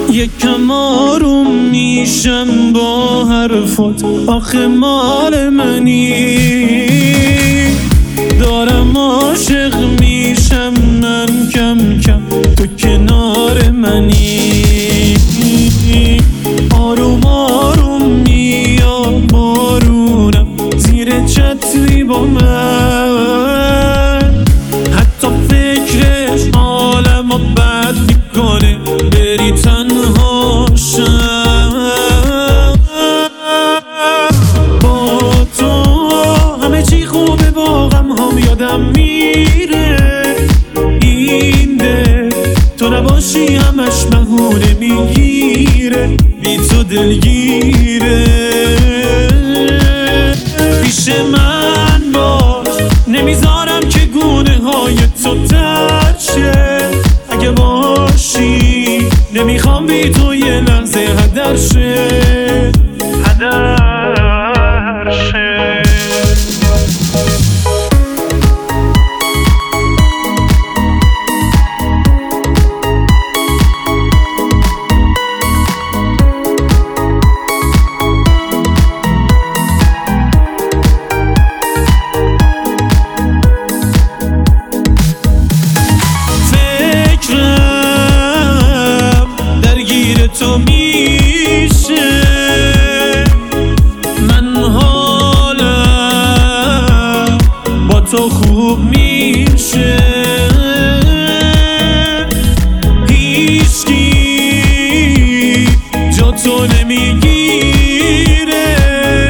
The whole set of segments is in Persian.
یکم آروم میشم با حرفات، آخه مال منی. دارم عاشق میشم من کم کم، تو کنار منی. آروم آروم میاد بارونم زیر چتری با من، حتی فکرش حالمو بد میکنه بری تنها شم. با تو همه چی خوبه، با غم هم یادم میره. این دل تو نباشی همش بهونه میگیره، بی تو دلگیره. پیش من باش، نمیذارم که گونه های تو تر شه. اگه باشی نمیخوام بی تو یه لحظه هدر شه، هدر شه. تو میشه من حالم با تو خوب میشه. هیچکی جا تو نمیگیره،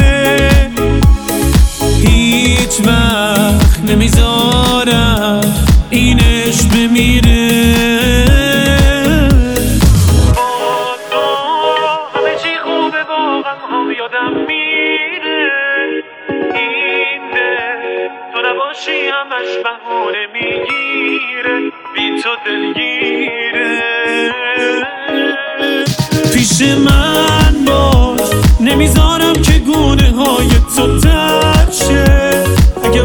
هیچ وقت نمیذارم اینش بمیره. یادم میره این دل تو نباشی همش بهونه میگیره، بی تو دلگیره. پیش من باش، نمیذارم که گونه های تو تر شه. اگه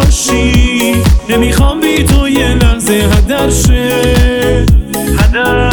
باشی نمیخوام بی تو یه لحظه هدر شه، هدر